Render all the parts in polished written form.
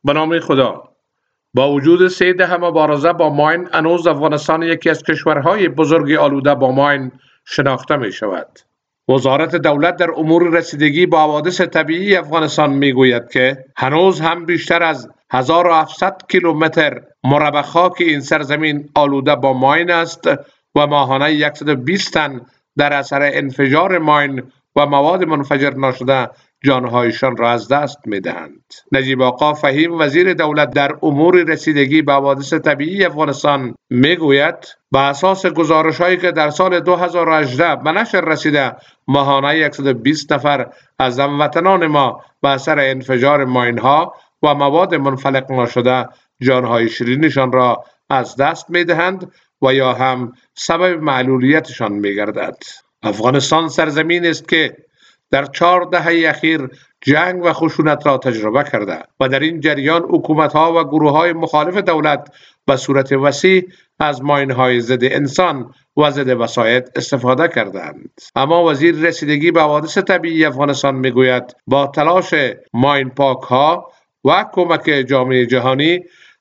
به نام خدا. با وجود 3 دهه مبارزه با ماین، هنوز افغانستان یکی از کشورهای بزرگ آلوده با ماین شناخته می شود. وزارت دولت در امور رسیدگی با حوادث طبیعی افغانستان می گوید که هنوز هم بیشتر از 1700 کیلومتر مربع خاک این سرزمین آلوده با ماین است و ماهانه 120 تن در اثر انفجار ماین و مواد منفجر ناشده جانهایشان را از دست می دهند. نجیب آقا فهیم، وزیر دولت در امور رسیدگی به حوادث طبیعی افغانستان می گوید به اساس گزارش هایی که در سال 2018 به نشر رسیده، ماهانه 120 نفر از هموطنان ما به اثر انفجار ماین ها و مواد منفجر ناشده جانهای شیرینشان را از دست می دهند و یا هم سبب معلولیتشان می گردد. افغانستان سرزمین است که در 4 دهه اخیر جنگ و خشونت را تجربه کرده و در این جریان حکومت‌ها و گروه‌های مخالف دولت به صورت وسیع از ماین‌های ضد انسان و ضد وسایط استفاده کردند. اما وزیر رسیدگی به حوادث طبیعی افغانستان میگوید با تلاش ماین پاک‌ها و کمک جامعه جهانی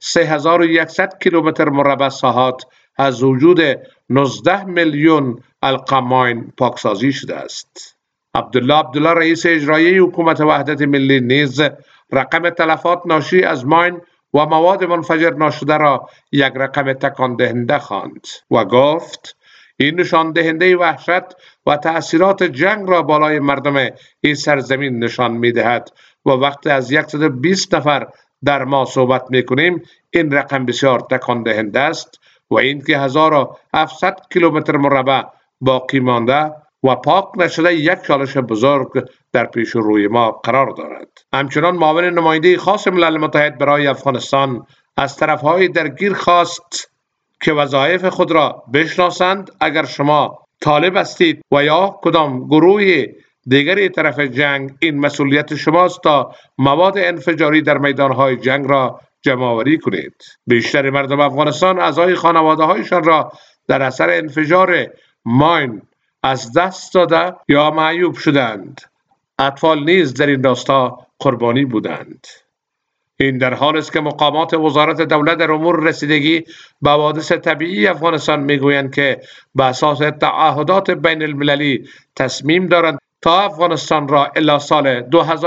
3100 کیلومتر مربع ساحات از وجود 19 میلیون حلقه ماین پاکسازی شده است. عبدالله رئیس اجرایی حکومت وحدت ملی نیز رقم تلفات ناشی از ماین و مواد منفجر ناشده را یک رقم تکان دهنده خواند و گفت این نشان دهنده وحشت و تأثیرات جنگ را بالای مردم این سرزمین نشان می دهد و وقتی از 120 نفر در ما صحبت می کنیم این رقم بسیار تکان دهنده است و این که 1700 کیلومتر مربع باقی مانده و پاک نشده یک چالش بزرگ در پیش روی ما قرار دارد. همچنان معاون نماینده خاص ملل متحد برای افغانستان از طرفهای درگیر خواست که وظایف خود را بشناسند. اگر شما طالب هستید و یا کدام گروه دیگری طرف جنگ، این مسئولیت شماست تا مواد انفجاری در میدانهای جنگ را جمع آوری کنید. بیشتر مردم افغانستان اعضای خانواده هایشان را در اثر انفجار ماین از دست داده یا معیوب شدند. اطفال نیز در این راستا قربانی بودند. این در حالی است که مقامات وزارت دولت در امور رسیدگی به حوادث طبیعی افغانستان میگویند که به اساس تعهدات بین المللی تصمیم دارند تا افغانستان را الی سال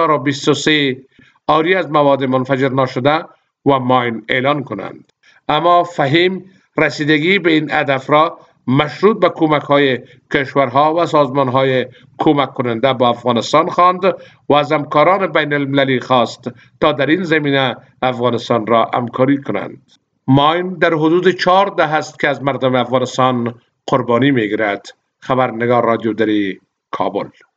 2023 عاری از مواد منفجر ناشده و ماین اعلان کنند. اما فهیم رسیدگی به این هدف را مشروط به کمک‌های کشورها و سازمان‌های کمک کننده با افغانستان خواند و از همکاران بین المللی خواست تا در این زمینه افغانستان را همکاری کنند. ماین در حدود 4 دهه است که از مردم افغانستان قربانی می‌گیرد. خبرنگار رادیو دری، کابل.